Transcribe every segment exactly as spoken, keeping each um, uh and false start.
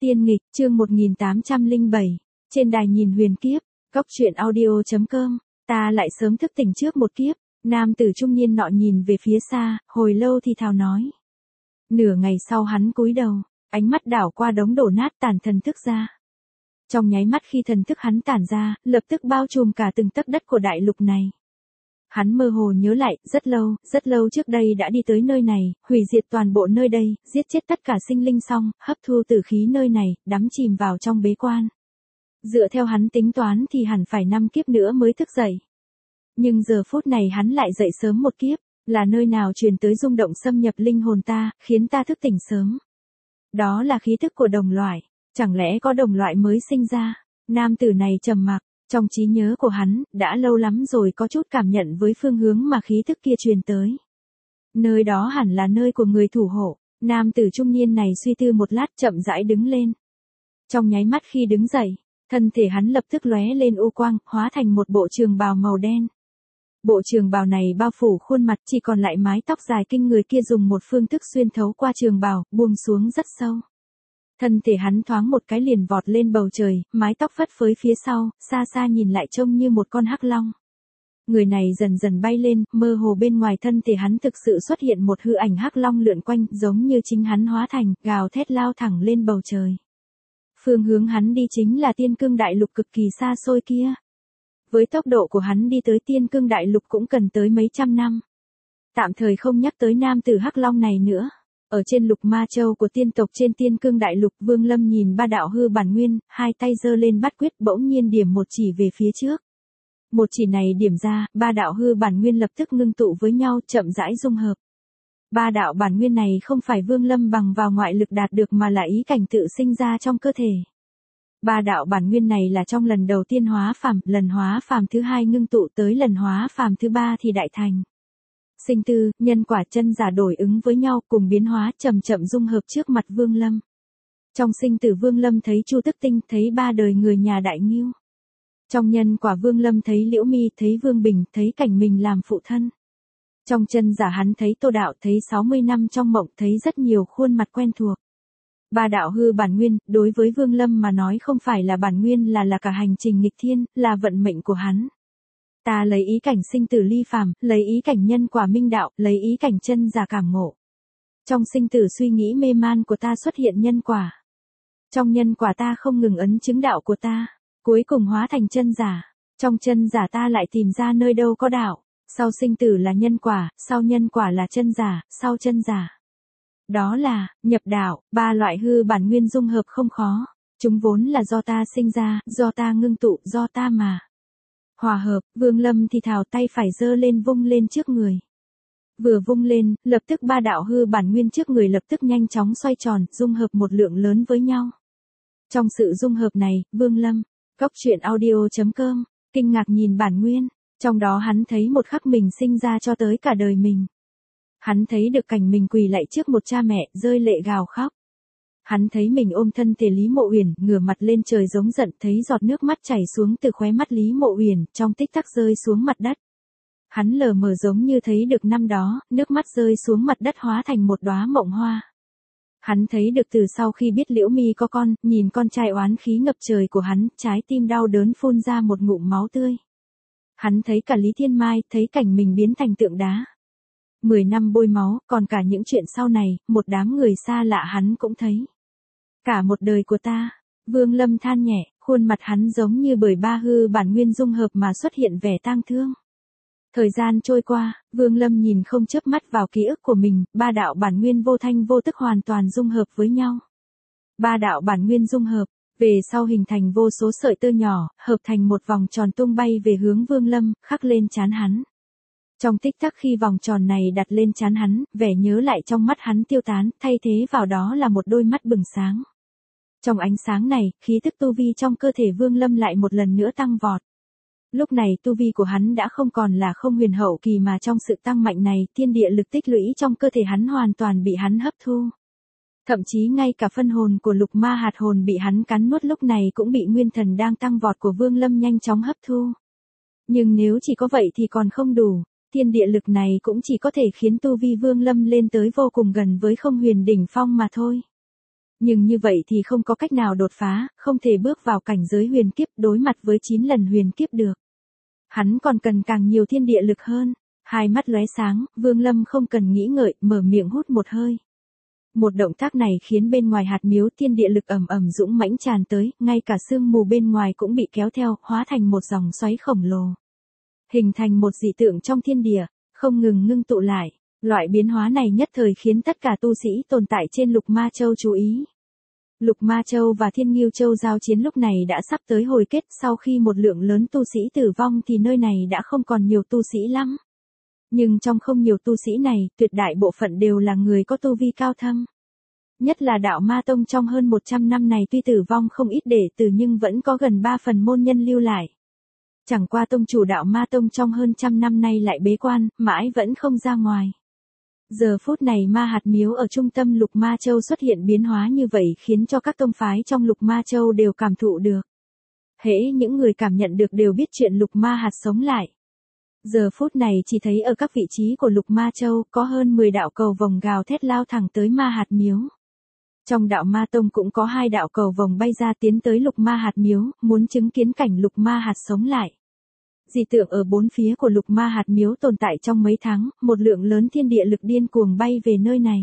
Tiên nghịch, chương một nghìn tám trăm lẻ bảy, trên đài nhìn huyền kiếp, góc truyện audio chấm com, ta lại sớm thức tỉnh trước một kiếp, nam tử trung niên nọ nhìn về phía xa, hồi lâu thì thào nói. Nửa ngày sau hắn cúi đầu, ánh mắt đảo qua đống đổ nát tản thần thức ra. Trong nháy mắt khi thần thức hắn tản ra, lập tức bao trùm cả từng tấc đất của đại lục này. Hắn mơ hồ nhớ lại, rất lâu, rất lâu trước đây đã đi tới nơi này, hủy diệt toàn bộ nơi đây, giết chết tất cả sinh linh xong, hấp thu tử khí nơi này, đắm chìm vào trong bế quan. Dựa theo hắn tính toán thì hẳn phải năm kiếp nữa mới thức dậy. Nhưng giờ phút này hắn lại dậy sớm một kiếp, là nơi nào truyền tới rung động xâm nhập linh hồn ta, khiến ta thức tỉnh sớm. Đó là khí thức của đồng loại, chẳng lẽ có đồng loại mới sinh ra? Nam tử này trầm mặc. Trong trí nhớ của hắn, đã lâu lắm rồi có chút cảm nhận với phương hướng mà khí thức kia truyền tới. Nơi đó hẳn là nơi của người thủ hộ, nam tử trung niên này suy tư một lát chậm rãi đứng lên. Trong nháy mắt khi đứng dậy, thân thể hắn lập tức lóe lên u quang, hóa thành một bộ trường bào màu đen. Bộ trường bào này bao phủ khuôn mặt, chỉ còn lại mái tóc dài kinh người kia dùng một phương thức xuyên thấu qua trường bào, buông xuống rất sâu. Thân thể hắn thoáng một cái liền vọt lên bầu trời, mái tóc phất phới phía sau, xa xa nhìn lại trông như một con hắc long. Người này dần dần bay lên, mơ hồ bên ngoài thân thể hắn thực sự xuất hiện một hư ảnh hắc long lượn quanh, giống như chính hắn hóa thành, gào thét lao thẳng lên bầu trời. Phương hướng hắn đi chính là Tiên Cương Đại Lục cực kỳ xa xôi kia. Với tốc độ của hắn đi tới Tiên Cương Đại Lục cũng cần tới mấy trăm năm. Tạm thời không nhắc tới nam tử hắc long này nữa. Ở trên lục ma châu của tiên tộc trên Tiên Cương Đại Lục, Vương Lâm nhìn ba đạo hư bản nguyên, hai tay giơ lên bắt quyết bỗng nhiên điểm một chỉ về phía trước. Một chỉ này điểm ra, ba đạo hư bản nguyên lập tức ngưng tụ với nhau, chậm rãi dung hợp. Ba đạo bản nguyên này không phải Vương Lâm bằng vào ngoại lực đạt được mà là ý cảnh tự sinh ra trong cơ thể. Ba đạo bản nguyên này là trong lần đầu tiên hóa phàm, lần hóa phàm thứ hai ngưng tụ tới lần hóa phàm thứ ba thì đại thành. Sinh tư, nhân quả chân giả đổi ứng với nhau cùng biến hóa chậm chậm dung hợp trước mặt Vương Lâm. Trong sinh tử Vương Lâm thấy Chu Tức Tinh, thấy ba đời người nhà Đại Ngưu. Trong nhân quả Vương Lâm thấy Liễu Mi, thấy Vương Bình, thấy cảnh mình làm phụ thân. Trong chân giả hắn thấy Tô Đạo, thấy sáu mươi năm trong mộng, thấy rất nhiều khuôn mặt quen thuộc. Ba đạo hư bản nguyên, đối với Vương Lâm mà nói không phải là bản nguyên là là cả hành trình nghịch thiên, là vận mệnh của hắn. Ta lấy ý cảnh sinh tử ly phàm, lấy ý cảnh nhân quả minh đạo, lấy ý cảnh chân giả cảm ngộ. Trong sinh tử suy nghĩ mê man của ta xuất hiện nhân quả. Trong nhân quả ta không ngừng ấn chứng đạo của ta, cuối cùng hóa thành chân giả. Trong chân giả ta lại tìm ra nơi đâu có đạo. Sau sinh tử là nhân quả, sau nhân quả là chân giả, sau chân giả. Đó là, nhập đạo, ba loại hư bản nguyên dung hợp không khó. Chúng vốn là do ta sinh ra, do ta ngưng tụ, do ta mà. Hòa hợp, Vương Lâm thì thào tay phải giơ lên vung lên trước người. Vừa vung lên, lập tức ba đạo hư bản nguyên trước người lập tức nhanh chóng xoay tròn, dung hợp một lượng lớn với nhau. Trong sự dung hợp này, Vương Lâm, góc truyện audio chấm com, kinh ngạc nhìn bản nguyên, trong đó hắn thấy một khắc mình sinh ra cho tới cả đời mình. Hắn thấy được cảnh mình quỳ lạy trước một cha mẹ, rơi lệ gào khóc. Hắn thấy mình ôm thân thể Lý Mộ Uyển, ngửa mặt lên trời giống giận, thấy giọt nước mắt chảy xuống từ khóe mắt Lý Mộ Uyển, trong tích tắc rơi xuống mặt đất. Hắn lờ mờ giống như thấy được năm đó, nước mắt rơi xuống mặt đất hóa thành một đóa mộng hoa. Hắn thấy được từ sau khi biết Liễu Mi có con, nhìn con trai oán khí ngập trời của hắn, trái tim đau đớn phun ra một ngụm máu tươi. Hắn thấy cả Lý Thiên Mai, thấy cảnh mình biến thành tượng đá. Mười năm bôi máu, còn cả những chuyện sau này, một đám người xa lạ hắn cũng thấy. Cả một đời của ta, Vương Lâm than nhẹ, khuôn mặt hắn giống như bởi ba hư bản nguyên dung hợp mà xuất hiện vẻ tang thương. Thời gian trôi qua, Vương Lâm nhìn không chớp mắt vào ký ức của mình, ba đạo bản nguyên vô thanh vô tức hoàn toàn dung hợp với nhau. Ba đạo bản nguyên dung hợp, về sau hình thành vô số sợi tơ nhỏ, hợp thành một vòng tròn tung bay về hướng Vương Lâm, khắc lên trán hắn. Trong tích tắc khi vòng tròn này đặt lên trán hắn, vẻ nhớ lại trong mắt hắn tiêu tán, thay thế vào đó là một đôi mắt bừng sáng. Trong ánh sáng này, khí tức tu vi trong cơ thể Vương Lâm lại một lần nữa tăng vọt. Lúc này tu vi của hắn đã không còn là không huyền hậu kỳ mà trong sự tăng mạnh này, thiên địa lực tích lũy trong cơ thể hắn hoàn toàn bị hắn hấp thu. Thậm chí ngay cả phân hồn của lục ma hạt hồn bị hắn cắn nuốt lúc này cũng bị nguyên thần đang tăng vọt của Vương Lâm nhanh chóng hấp thu. Nhưng nếu chỉ có vậy thì còn không đủ. Thiên địa lực này cũng chỉ có thể khiến tu vi Vương Lâm lên tới vô cùng gần với không huyền đỉnh phong mà thôi. Nhưng như vậy thì không có cách nào đột phá, không thể bước vào cảnh giới huyền kiếp đối mặt với chín lần huyền kiếp được. Hắn còn cần càng nhiều thiên địa lực hơn. Hai mắt lóe sáng, Vương Lâm không cần nghĩ ngợi, mở miệng hút một hơi. Một động tác này khiến bên ngoài hạt miếu thiên địa lực ầm ầm dũng mãnh tràn tới, ngay cả sương mù bên ngoài cũng bị kéo theo, hóa thành một dòng xoáy khổng lồ. Hình thành một dị tượng trong thiên địa, không ngừng ngưng tụ lại. Loại biến hóa này nhất thời khiến tất cả tu sĩ tồn tại trên Lục Ma Châu chú ý. Lục Ma Châu và Thiên Ngưu Châu giao chiến lúc này đã sắp tới hồi kết, sau khi một lượng lớn tu sĩ tử vong thì nơi này đã không còn nhiều tu sĩ lắm. Nhưng trong không nhiều tu sĩ này, tuyệt đại bộ phận đều là người có tu vi cao thâm. Nhất là đạo Ma Tông trong hơn một trăm năm này tuy tử vong không ít đệ tử nhưng vẫn có gần ba phần môn nhân lưu lại. Chẳng qua tông chủ đạo Ma Tông trong hơn trăm năm nay lại bế quan, mãi vẫn không ra ngoài. Giờ phút này ma hạt miếu ở trung tâm Lục Ma Châu xuất hiện biến hóa như vậy khiến cho các tông phái trong Lục Ma Châu đều cảm thụ được. Hễ những người cảm nhận được đều biết chuyện Lục Ma hạt sống lại. Giờ phút này chỉ thấy ở các vị trí của Lục Ma Châu có hơn mười đạo cầu vồng gào thét lao thẳng tới ma hạt miếu. Trong đạo Ma Tông cũng có hai đạo cầu vồng bay ra tiến tới Lục Ma hạt miếu, muốn chứng kiến cảnh Lục Ma hạt sống lại. Dị tượng ở bốn phía của Lục Ma hạt miếu tồn tại trong mấy tháng, một lượng lớn thiên địa lực điên cuồng bay về nơi này.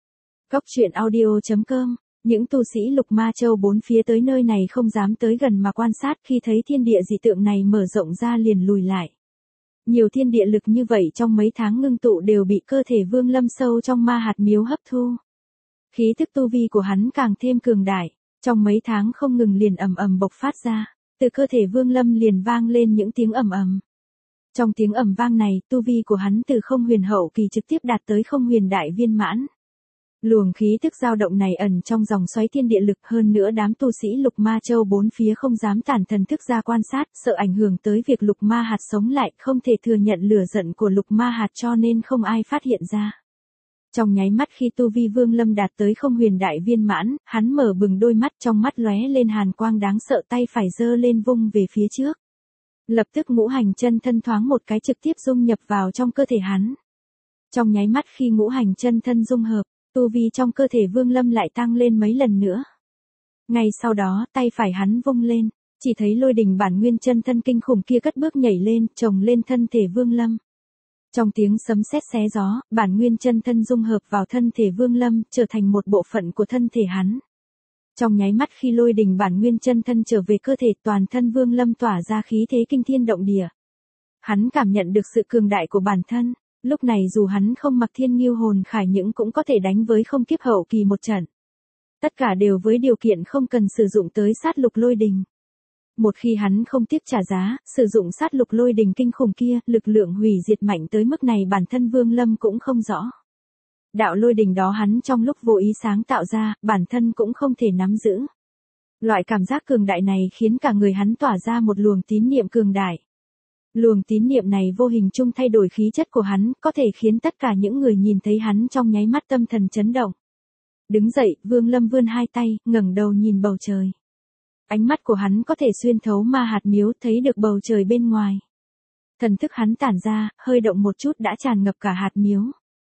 Góc truyện audio chấm com, những tu sĩ Lục Ma Châu bốn phía tới nơi này không dám tới gần mà quan sát, khi thấy thiên địa dị tượng này mở rộng ra liền lùi lại. Nhiều thiên địa lực như vậy trong mấy tháng ngưng tụ đều bị cơ thể Vương Lâm sâu trong ma hạt miếu hấp thu. Khí tức tu vi của hắn càng thêm cường đại, trong mấy tháng không ngừng liền ầm ầm bộc phát ra, từ cơ thể Vương Lâm liền vang lên những tiếng ầm ầm. Trong tiếng ầm vang này, tu vi của hắn từ không huyền hậu kỳ trực tiếp đạt tới không huyền đại viên mãn. Luồng khí tức dao động này ẩn trong dòng xoáy thiên địa lực, hơn nữa đám tu sĩ Lục Ma Châu bốn phía không dám tản thần thức ra quan sát, sợ ảnh hưởng tới việc Lục Ma hạt sống lại, không thể thừa nhận lửa giận của Lục Ma hạt cho nên không ai phát hiện ra. Trong nháy mắt khi tu vi Vương Lâm đạt tới không huyền đại viên mãn, hắn mở bừng đôi mắt, trong mắt lóe lên hàn quang đáng sợ, tay phải giơ lên vung về phía trước. Lập tức ngũ hành chân thân thoáng một cái trực tiếp dung nhập vào trong cơ thể hắn. Trong nháy mắt khi ngũ hành chân thân dung hợp, tu vi trong cơ thể Vương Lâm lại tăng lên mấy lần nữa. Ngay sau đó, tay phải hắn vung lên, chỉ thấy lôi đỉnh bản nguyên chân thân kinh khủng kia cất bước nhảy lên, chồng lên thân thể Vương Lâm. Trong tiếng sấm sét xé gió, bản nguyên chân thân dung hợp vào thân thể Vương Lâm, trở thành một bộ phận của thân thể hắn. Trong nháy mắt khi lôi đỉnh bản nguyên chân thân trở về cơ thể, toàn thân Vương Lâm tỏa ra khí thế kinh thiên động địa. Hắn cảm nhận được sự cường đại của bản thân, lúc này dù hắn không mặc Thiên Ngưu hồn khải những cũng có thể đánh với không kiếp hậu kỳ một trận. Tất cả đều với điều kiện không cần sử dụng tới sát lục lôi đình. Một khi hắn không tiếc trả giá, sử dụng sát lục lôi đình kinh khủng kia, lực lượng hủy diệt mạnh tới mức này bản thân Vương Lâm cũng không rõ. Đạo lôi đình đó hắn trong lúc vô ý sáng tạo ra, bản thân cũng không thể nắm giữ. Loại cảm giác cường đại này khiến cả người hắn tỏa ra một luồng tín niệm cường đại. Luồng tín niệm này vô hình chung thay đổi khí chất của hắn, có thể khiến tất cả những người nhìn thấy hắn trong nháy mắt tâm thần chấn động. Đứng dậy, Vương Lâm vươn hai tay, ngẩng đầu nhìn bầu trời. Ánh mắt của hắn có thể xuyên thấu ma hạt miếu, thấy được bầu trời bên ngoài. Thần thức hắn tản ra, hơi động một chút đã tràn ngập cả hạt miếu.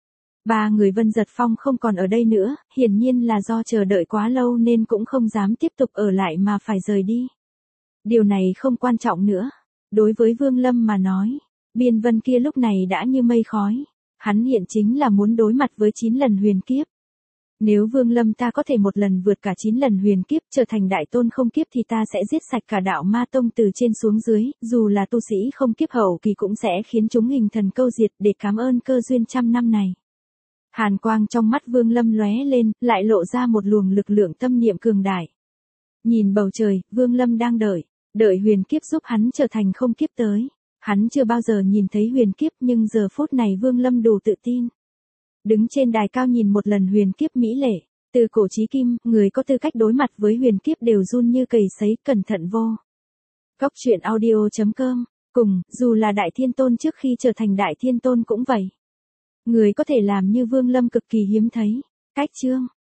Ba người Vân Giật Phong không còn ở đây nữa, hiển nhiên là do chờ đợi quá lâu nên cũng không dám tiếp tục ở lại mà phải rời đi. Điều này không quan trọng nữa. Đối với Vương Lâm mà nói, biên vân kia lúc này đã như mây khói. Hắn hiện chính là muốn đối mặt với chín lần huyền kiếp. Nếu Vương Lâm ta có thể một lần vượt cả chín lần huyền kiếp trở thành đại tôn không kiếp thì ta sẽ giết sạch cả đạo Ma Tông từ trên xuống dưới, dù là tu sĩ không kiếp hậu kỳ cũng sẽ khiến chúng hình thần câu diệt để cảm ơn cơ duyên trăm năm này. Hàn quang trong mắt Vương Lâm lóe lên, lại lộ ra một luồng lực lượng tâm niệm cường đại. Nhìn bầu trời, Vương Lâm đang đợi, đợi huyền kiếp giúp hắn trở thành không kiếp tới. Hắn chưa bao giờ nhìn thấy huyền kiếp nhưng giờ phút này Vương Lâm đủ tự tin. Đứng trên đài cao nhìn một lần huyền kiếp mỹ lệ, từ cổ chí kim, người có tư cách đối mặt với huyền kiếp đều run như cầy sấy, cẩn thận vô. Góc truyện audio chấm com, cùng, dù là đại thiên tôn trước khi trở thành đại thiên tôn cũng vậy. Người có thể làm như Vương Lâm cực kỳ hiếm thấy. Cách chương